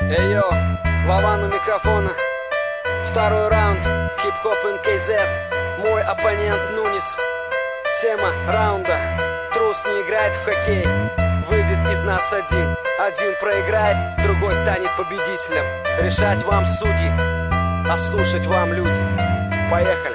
Йо, Вован у микрофона. Второй раунд, хип-хоп НКЗ. Мой оппонент Нунис. Тема раунда: трус не играет в хоккей. Выйдет из нас один. Один проиграет, другой станет победителем. Решать вам судьи, а слушать вам люди. Поехали.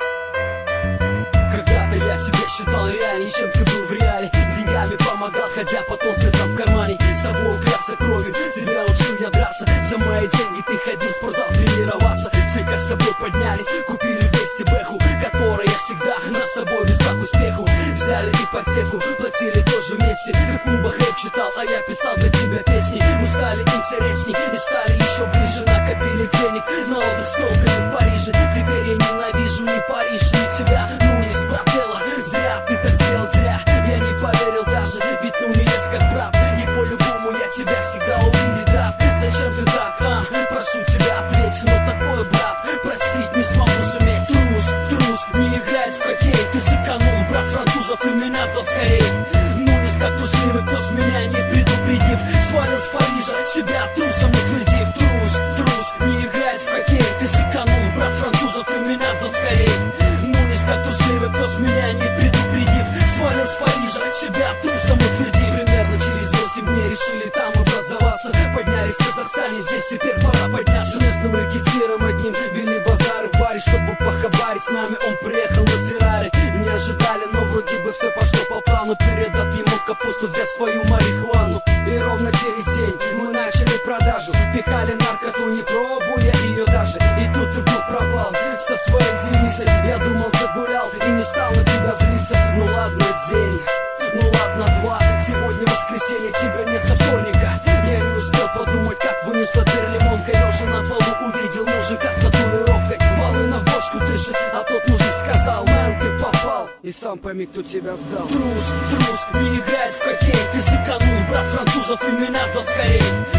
Когда-то я тебя считал реальней, чем ты был в реале. Деньгами помогал, ходя потом с ветром в кармане. С тобой клялся кровью, тебя учил я драться. За мои деньги ты ходил в спортзал тренироваться. Слегка с тобой поднялись, купили вместе бэху, которая всегда нас с тобой везла к успеху. Взяли ипотеку, платили тоже вместе. Ты в клубах рэп читал, а я писал для тебя песни. Мы стали интересней и стали еще ближе. Накопили денег на отдых с телками в Париже. Теперь я ненавижу ни Париж, ни тебя, Нунис, брателло. Зря ты так сделал, зря. Я не поверил даже, ведь Нунис как брат. И по-любому я тебя всегда увидеть рад. Зачем ты так, прошу тебя ответь. Но такой брат, простить не смогу суметь. Трус, не играет в хоккей. Ты сэкономил, брат французов, и меня сдал скорей. Нунис как трусливый пес, меня не предупредив. Свалил с Парижа, себя трусом утвердив. Трус, не играет в хоккей. Ты сэкономил, брат французов, и меня сдал скорей. Нунис как трусливый пес, меня не предупредив. Свалил с Парижа, себя трусом утвердив. Примерно через 8 дней решили там образоваться. Поднялись в Казахстане, здесь теперь пора подняться. Местным рэкетиром одним вели базары в баре, чтобы похабарить. С нами он приехал на Феррари. Не ожидали, но вроде бы все пошло по плану. Передав ему капусту, взяв свою марихуану. И ровно через день мы начали продажу. Пихали наркоту, не пробуя ее даже. И тут ты вдруг пропал со своей девицей. Я думал, загулял и не стал на тебя злиться. Ну ладно, день, ну ладно, два. Сегодня воскресенье, тебя нет со вторника. Я не успел подумать, как вынесла дверь лимонкой. Лежа на полу увидел мужика с татуировкой. Волына в бошку дышит, а тот мужик сказал: мэн, ты попал. И сам пойми, кто тебя сдал. Трус, не играет в хоккей. Ты сэкономил, брат французов, и меня сдал скорей.